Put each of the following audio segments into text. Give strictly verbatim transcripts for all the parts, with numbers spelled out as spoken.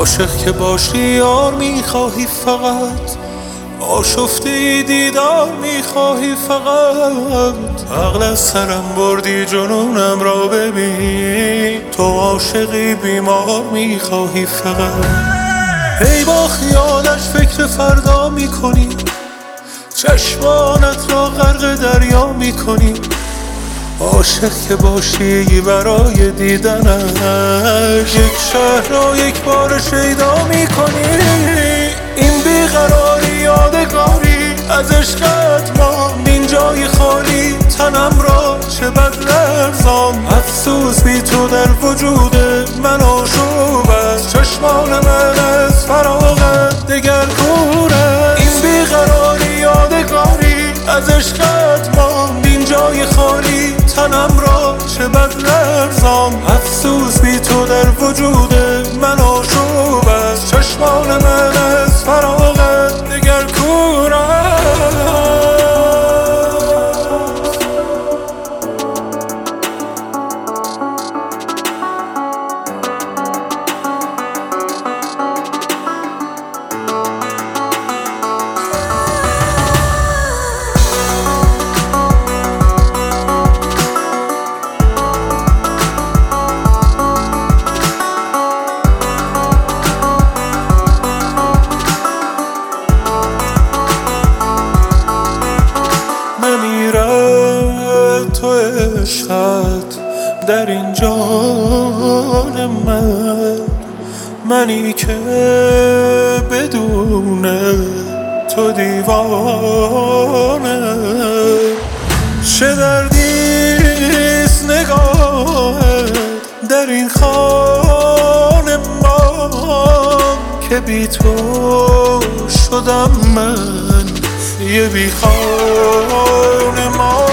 عاشق که باشی یار میخواهی فقط، آشفته دیدار میخواهی فقط. عقل از سرم بردی جنونم را ببین، تو عاشقی بیمار میخواهی فقط. هی با خیالش فکر فردا میکنی، چشمانت را غرق دریا میکنی. عاشق که باشی برای دیدنش، یک شهر را یک بار شیدا میکنی. این بیقراری یادگاری از عشقت ماند، این جای خالی تنم را چه بد لرزان. افسوس بی تو در وجود من آشوب است، چشمان من از فراغت دگر کوره. این بیقراری یادگاری از عشقت ماند، این جای خالی تنم را چه بد لرزان. افسوس بی تو در وجود من آشوب است، چشمان من از فراغت دگر کور است. نمیرد تو عشقت در این جان من، منی که بدون تو دیوانه. چه دردیست نگاهت در این خانه ما، که بی تو شدم من یه بی خانه ما.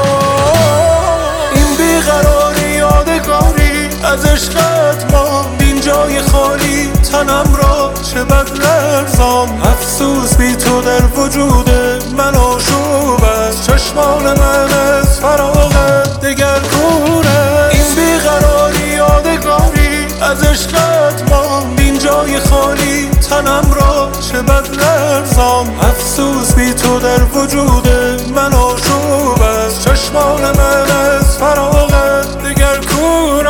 این بیقراری یادگاری از عشقت ماند، این جای خالی تنم را چه بد لرزان. افسوس بی تو در وجود من آشوب است، چشمان من از فراغت دگر کوره. این بیقراری یادگاری از عشقت ماند، این جای خالی تنم را چه بد لرزان. افسوس بی تو در وجود من آشوب است، چشمان من از فراغت دگر کور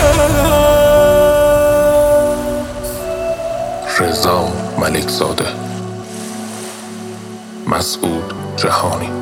است. رضا ملکزاده، مسعود جهانی.